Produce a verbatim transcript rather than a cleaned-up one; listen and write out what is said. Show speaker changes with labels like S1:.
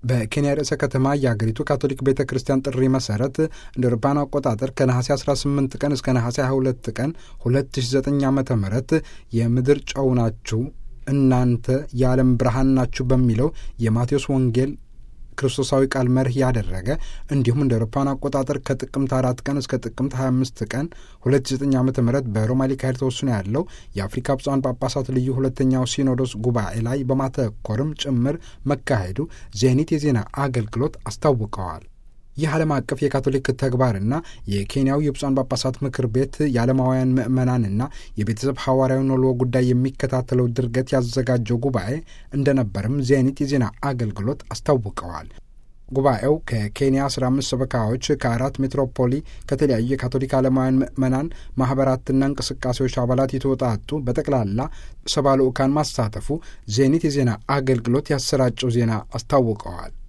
S1: በኬንያ ርዕሰ ከተማ የአገሪቱ ካቶሊክ ቤተ ክርስቲያን ጥሪ መሰረት እንደ አውሮፓውያን አቆጣጠር ከነሐሴ አስራ ስምንት ቀን እስከ ነሐሴ ሃያ ሁለት ቀን ሁለት ሺህ ዘጠኝ ዓመተ ምህረት የምድር ጨው ናችሁ እናንተ የዓለም ብርሃን ናችሁ በሚለው የማቴዎስ ወንጌል ክርስቶሳዊ ቃል መርህ ያደረገ እንዲሁም እንደ አውሮፓውያን አቆጣጠር ከጥቅምት አራት ቀን እስከ ጥቅምት ሀያ አምስት ቀን ሁለት ሺህ ዘጠኝ ዓመተ ምህረት በሮማ ሊካሄድ ተወስኖ ያለው የአፍሪካ ብፁዓን ጳጳሳት ልዩ ሁለተኛው ሲኖዶስ ጉባኤ ላይ በማተኮርም ጭምር መካሄዱ ዜኒት የዜና አገልግሎት አስታውቀዋል። ይህ ዓለም አቀፍ የካቶሊክ ተግባርና የኬንያው የብፁዓን ጳጳሳት ምክር ቤት የዓለማውያን ምዕመናንና የቤተሰብ ሐዋርያዊ ኖሎ ጉዳይ የሚከታተለው ድርገት ያዘጋጀው ጉባኤ እንደነበርም ዜኒት የዜና አገልግሎት አስታውቀዋል። ጉባኤው ከኬንያ አስራ አምስት ሰበካዎች ከአራት ሜትሮፖሊ ከተለያዩ የካቶሊክ ዓለማውያን ምዕመናን ማኅበራትና እንቅስቃሴዎች አባላት የተወጣጡ በጠቅላላ ሰባ ልዑካን ማሳተፉ ዜኒት የዜና አገልግሎት ያሰራጨው ዜና አስታውቀዋል።